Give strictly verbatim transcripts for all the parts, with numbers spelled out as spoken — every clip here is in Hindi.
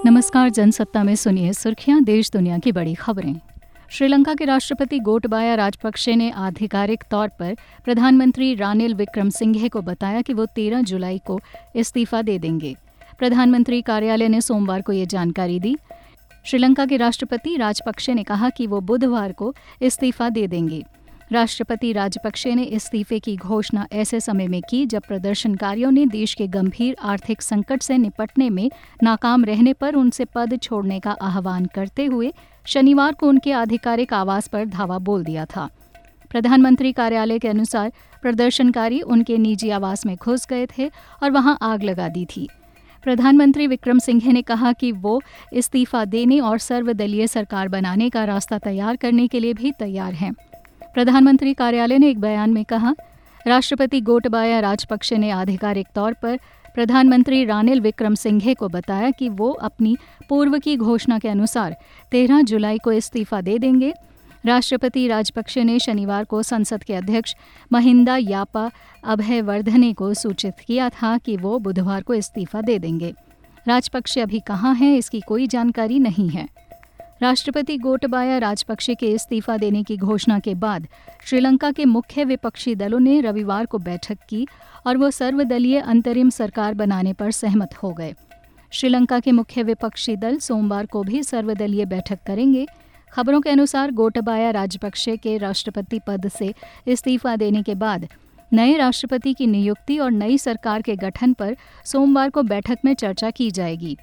नमस्कार, जनसत्ता में सुनिए सुर्खियां देश दुनिया की बड़ी खबरें। श्रीलंका के राष्ट्रपति गोटबाया राजपक्षे ने आधिकारिक तौर पर प्रधानमंत्री रानिल विक्रमसिंघे को बताया कि वो तेरह जुलाई को इस्तीफा दे देंगे। प्रधानमंत्री कार्यालय ने सोमवार को ये जानकारी दी। श्रीलंका के राष्ट्रपति राजपक्षे ने कहा कि वो बुधवार को इस्तीफा दे देंगे। राष्ट्रपति राजपक्षे ने इस्तीफे की घोषणा ऐसे समय में की जब प्रदर्शनकारियों ने देश के गंभीर आर्थिक संकट से निपटने में नाकाम रहने पर उनसे पद छोड़ने का आह्वान करते हुए शनिवार को उनके आधिकारिक आवास पर धावा बोल दिया था। प्रधानमंत्री कार्यालय के अनुसार प्रदर्शनकारी उनके निजी आवास में घुस गए थे और वहां आग लगा दी थी। प्रधानमंत्री विक्रमसिंघे ने कहा कि वो इस्तीफा देने और सर्वदलीय सरकार बनाने का रास्ता तैयार करने के लिए भी तैयार हैं। प्रधानमंत्री कार्यालय ने एक बयान में कहा, राष्ट्रपति गोटबाया राजपक्षे ने आधिकारिक तौर पर प्रधानमंत्री रानिल विक्रमसिंघे को बताया कि वो अपनी पूर्व की घोषणा के अनुसार तेरह जुलाई को इस्तीफा दे देंगे। राष्ट्रपति राजपक्षे ने शनिवार को संसद के अध्यक्ष महिंदा यापा अभयवर्धने को सूचित किया था कि वो बुधवार को इस्तीफा दे देंगे। राजपक्षे अभी कहाँ हैं, इसकी कोई जानकारी नहीं है। राष्ट्रपति गोटबाया राजपक्षे के इस्तीफा देने की घोषणा के बाद श्रीलंका के मुख्य विपक्षी दलों ने रविवार को बैठक की और वो सर्वदलीय अंतरिम सरकार बनाने पर सहमत हो गए। श्रीलंका के मुख्य विपक्षी दल सोमवार को भी सर्वदलीय बैठक करेंगे। खबरों के अनुसार गोटबाया राजपक्षे के राष्ट्रपति पद से इस्तीफा देने के बाद नए राष्ट्रपति की नियुक्ति और नई सरकार के गठन पर सोमवार को बैठक में चर्चा की जाएगी।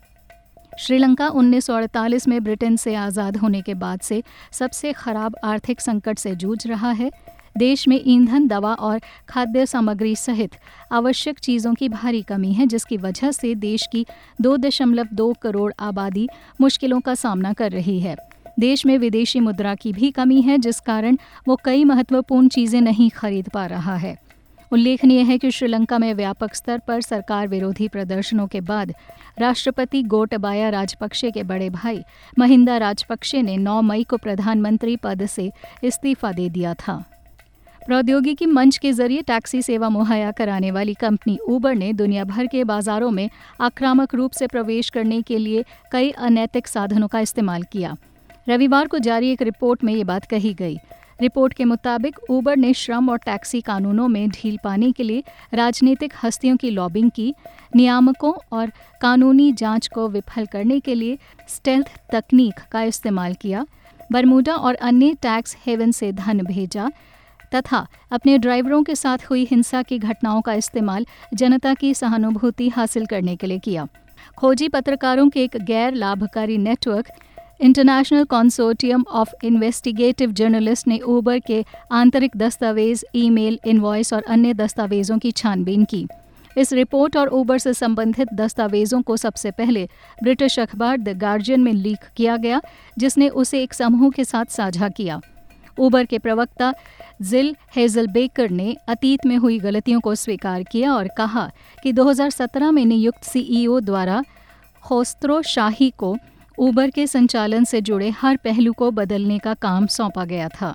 श्रीलंका उन्नीस सौ अड़तालीस में ब्रिटेन से आज़ाद होने के बाद से सबसे खराब आर्थिक संकट से जूझ रहा है। देश में ईंधन, दवा और खाद्य सामग्री सहित आवश्यक चीज़ों की भारी कमी है, जिसकी वजह से देश की दो दशमलव दो करोड़ आबादी मुश्किलों का सामना कर रही है। देश में विदेशी मुद्रा की भी कमी है, जिस कारण वो कई महत्वपूर्ण चीज़ें नहीं खरीद पा रहा है। उल्लेखनीय है कि श्रीलंका में व्यापक स्तर पर सरकार विरोधी प्रदर्शनों के बाद राष्ट्रपति गोटबाया राजपक्षे के बड़े भाई महिंदा राजपक्षे ने नौ मई को प्रधानमंत्री पद से इस्तीफा दे दिया था। प्रौद्योगिकी मंच के जरिए टैक्सी सेवा मुहैया कराने वाली कंपनी उबर ने दुनिया भर के बाजारों में आक्रामक रूप से प्रवेश करने के लिए कई अनैतिक साधनों का इस्तेमाल किया। रविवार को जारी एक रिपोर्ट में ये बात कही गई। रिपोर्ट के मुताबिक उबर ने श्रम और टैक्सी कानूनों में ढील पाने के लिए राजनीतिक हस्तियों की लॉबिंग की, नियामकों और कानूनी जांच को विफल करने के लिए स्टेल्थ तकनीक का इस्तेमाल किया, बरमूडा और अन्य टैक्स हेवन से धन भेजा तथा अपने ड्राइवरों के साथ हुई हिंसा की घटनाओं का इस्तेमाल जनता की सहानुभूति हासिल करने के लिए किया। खोजी पत्रकारों के एक गैर लाभकारी network International Consortium of Investigative Journalist ने उबर के आंतरिक दस्तावेज, ईमेल, इनवॉइस और अन्य दस्तावेजों की छानबीन की। इस रिपोर्ट और उबर से संबंधित दस्तावेजों को सबसे पहले ब्रिटिश अखबार द गार्जियन में लीक किया गया, जिसने उसे एक समूह के साथ साझा किया। उबर के प्रवक्ता जिल हेजलबेकर ने अतीत में हुई गलतियों को स्वीकार किया और कहा कि दो हज़ार सत्रह में नियुक्त सीईओ द्वारा खोस्रो शाही को उबर के संचालन से जुड़े हर पहलू को बदलने का काम सौंपा गया था।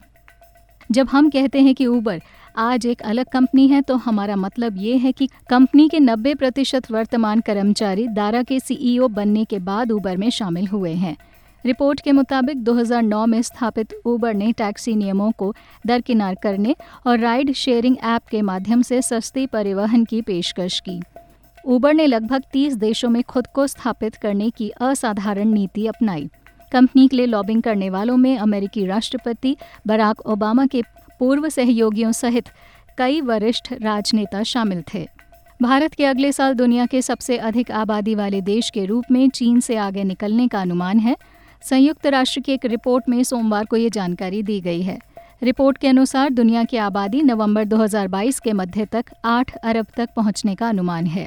जब हम कहते हैं कि उबर आज एक अलग कंपनी है, तो हमारा मतलब ये है कि कंपनी के नब्बे प्रतिशत वर्तमान कर्मचारी दारा के सीईओ बनने के बाद उबर में शामिल हुए हैं। रिपोर्ट के मुताबिक दो हज़ार नौ में स्थापित उबर ने टैक्सी नियमों को दरकिनार करने और राइड शेयरिंग ऐप के माध्यम से सस्ती परिवहन की पेशकश की। उबर ने लगभग तीस देशों में खुद को स्थापित करने की असाधारण नीति अपनाई। कंपनी के लिए लॉबिंग करने वालों में अमेरिकी राष्ट्रपति बराक ओबामा के पूर्व सहयोगियों सहित कई वरिष्ठ राजनेता शामिल थे। भारत के अगले साल दुनिया के सबसे अधिक आबादी वाले देश के रूप में चीन से आगे निकलने का अनुमान है। संयुक्त राष्ट्र की एक रिपोर्ट में सोमवार को ये जानकारी दी गई है। रिपोर्ट के अनुसार दुनिया की आबादी नवंबर दो हज़ार बाईस के मध्य तक आठ अरब तक पहुंचने का अनुमान है।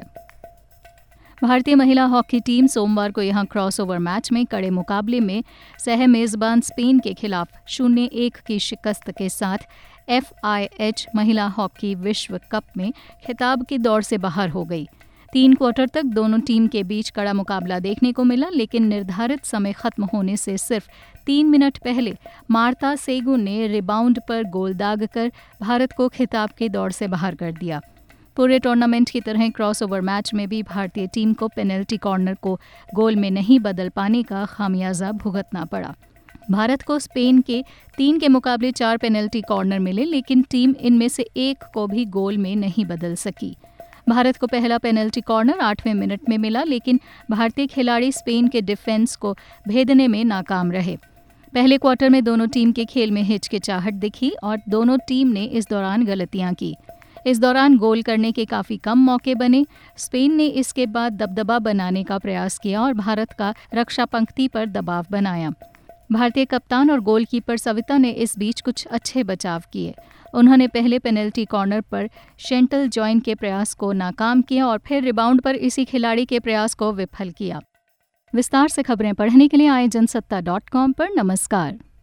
भारतीय महिला हॉकी टीम सोमवार को यहां क्रॉसओवर मैच में कड़े मुकाबले में सह मेजबान स्पेन के खिलाफ शून्य एक की शिकस्त के साथ एफ आई एच महिला हॉकी विश्व कप में खिताब की दौड़ से बाहर हो गई। तीन क्वार्टर तक दोनों टीम के बीच कड़ा मुकाबला देखने को मिला, लेकिन निर्धारित समय खत्म होने से सिर्फ तीन मिनट पहले मार्ता सेगू ने रिबाउंड पर गोल दागकर भारत को खिताब की दौड़ से बाहर कर दिया। पूरे टूर्नामेंट की तरह क्रॉसओवर मैच में भी भारतीय टीम को पेनल्टी कॉर्नर को गोल में नहीं बदल पाने का खामियाजा भुगतना पड़ा। भारत को स्पेन के तीन के मुकाबले चार पेनल्टी कॉर्नर मिले, लेकिन टीम इनमें से एक को भी गोल में नहीं बदल सकी। भारत को पहला पेनल्टी कॉर्नर आठवें मिनट में मिला, लेकिन भारतीय खिलाड़ी स्पेन के डिफेंस को भेदने में नाकाम रहे। पहले क्वार्टर में दोनों टीम के खेल में हिचकिचाहट दिखी और दोनों टीम ने इस दौरान गलतियां की। इस दौरान गोल करने के काफ़ी कम मौके बने। स्पेन ने इसके बाद दबदबा बनाने का प्रयास किया और भारत का रक्षा पंक्ति पर दबाव बनाया। भारतीय कप्तान और गोलकीपर सविता ने इस बीच कुछ अच्छे बचाव किए। उन्होंने पहले पेनल्टी कॉर्नर पर शेंटल जॉइन के प्रयास को नाकाम किया और फिर रिबाउंड पर इसी खिलाड़ी के प्रयास को विफल किया। विस्तार से खबरें पढ़ने के लिए आए जनसत्ता डॉट कॉम पर। नमस्कार।